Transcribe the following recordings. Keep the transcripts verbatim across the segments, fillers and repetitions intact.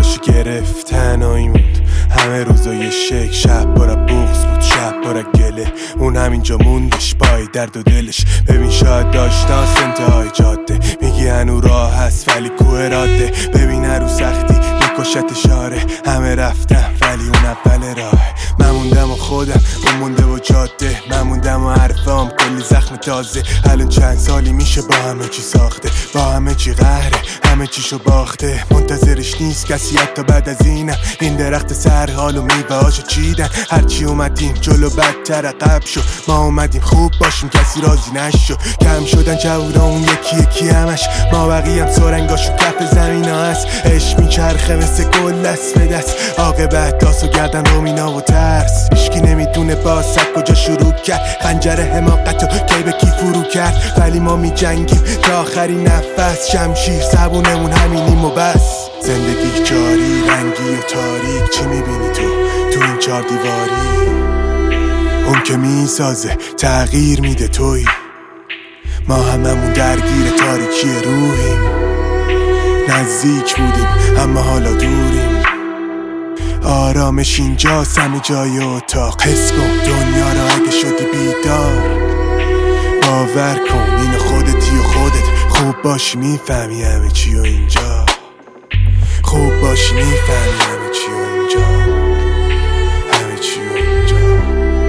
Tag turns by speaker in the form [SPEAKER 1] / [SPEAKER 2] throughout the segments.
[SPEAKER 1] جلوشو گرفت تنهایی موند. همه روزای شک شب بارا بغض بود، شب بارا گله. اون همینجا موندش پای درد و دلش. ببین شاید داشتاست انتهای جاده، میگی هنو راه هست ولی کوه راده. ببین هر رو سختی میکشت اشاره، همه رفتم ولی اون اول راه. من موندم و خودم اون مونده و جاده، من موندم و حرفام کلی زخم تازه. الان چند سالی میشه با همه چی ساخته، با همه چی قهره، همه چیشو باخته. منتظرش نیست کسی حتی بعد از اینم. این درخت سر حال و میوه‌هاشو چیدن، هرچی اومدیم جلو بدتر عقب شو. ما اومدیم خوب باشیم کسی راضی نشو. کم شدن جوونا اون یکی یکی همش، ما بقیه هم سرنگاشو کف زمین ها هست. عشق میچرخه مثل گل دست به دست، عاقبت داس و گردن رومینا و ترس. هیچکی نمیدونه باز کجا شروع کرد، خنجر حماقت و کی به کی فرو کرد. ولی ما میجنگیم تا آخرین نفس، شمشیر زبونمون همینیم و بس. زندگی جاری رنگی و تاریک، چی میبینی تو تو این چار دیواری؟ اون که میسازه تغییر میده توی. ما هممون درگیر تاریکی روحیم، نزدیک بودیم اما حالا دوریم. آرامش اینجاست همه جای اتاق، حس کن دنیا را اگه شدی بیدار. باور کن این خودتی و خودت، خوب باشی میفهمی همه چی و اینجا. خوب باشی میفهمی همه چی و اینجا، همه چی و اینجا.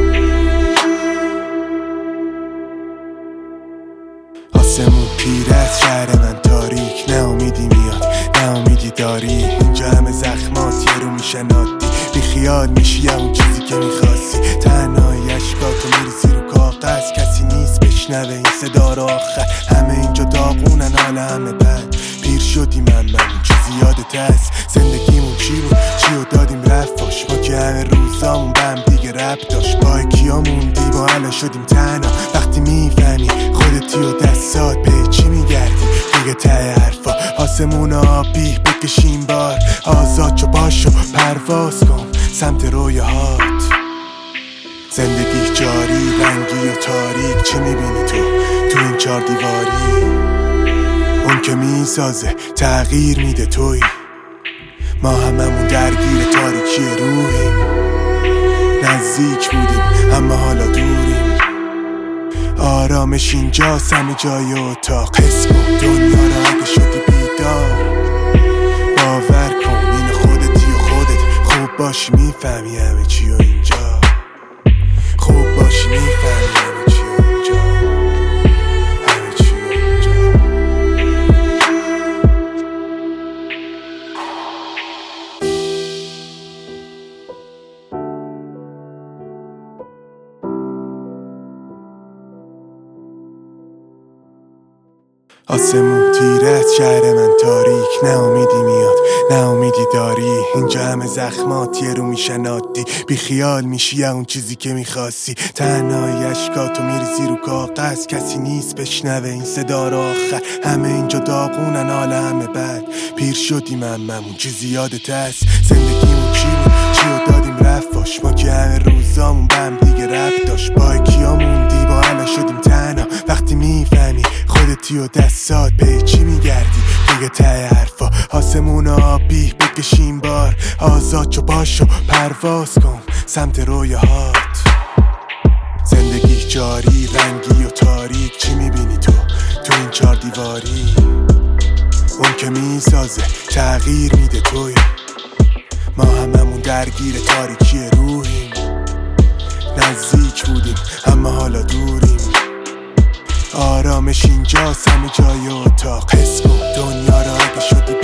[SPEAKER 1] آسمون پیره از شهر من تاریک، نه امیدی میاد نه امیدی داری. اینجا همه زخمات یه رو میشن عادی، بی خیال میشی اون چیزی که میخواستی. تنهایی اشکاتو میریزی رو کاغذ، کسی نیست بشنوه این صدا رو آخر. همه اینجا داغونن حال همه بد، پیر شدیم من من چیزی یادت هست. زندگیمون چی بود چی رو دادیم رفاش، ما که همه روزامون به هم دیگه رب داشت. با کیا موندی با الان شدیم تنها، وقتی میفهمی خودتی و دستات به چی میگردی دیگه ته حرفا. آسمون آبی بکشیم بار، آزاد چو باشو پرواز کن سمت رویاهات. زندگی جاری رنگی و تاریک، چی میبینی تو تو این چار دیواری؟ اون که میسازه تغییر میده توی. ما هممون درگیر تاریکی روحیم، نزدیک بودیم اما حالا دوریم. آرامش اینجاست همه جای اتاق، حس کن دنیا را اگه شدی بیدار. باور کن این خودتی و خودت، خوب باشی میفهمی همه چی و اینجا. خوب باشی میفهمی همه چی و اینجا، همه چی و اینجا. آسمون تیره از شهر من تاریک، نه امیدی میاد نه امیدی داری. اینجا همه زخمات یه رو میشن عادی، بی خیال میشی اون چیزی که میخواستی. تنهایی اشکاتو میریزی رو کاغذ، کسی نیست بشنوه این صدا رو آخر. همه اینجا داغونن حال همه بد، پیر شدیم هممون چیزی یادت هست. زندگیمون چی بود چی رو دادیم رفاش، ما که همه روزامون به هم دیگه رب داشت. با کیا موندی با الان شدیم تنها، وقتی میفهمی خودتی و دستات به چی میگردی دیگه ته حرفا. آسمون آبی بکشیم بار، آزاد چو باشو پرواز کن سمت رویاهات. زندگی جاری رنگی و تاریک، چی میبینی تو تو این چار دیواری؟ اون که میسازه تغییر میده توی. ما هممون درگیر تاریکی روحیم، نزدیک بودیم اما حالا دوریم. آرامش اینجاست همه جای اتاق، حس کن دنیا را اگه شدی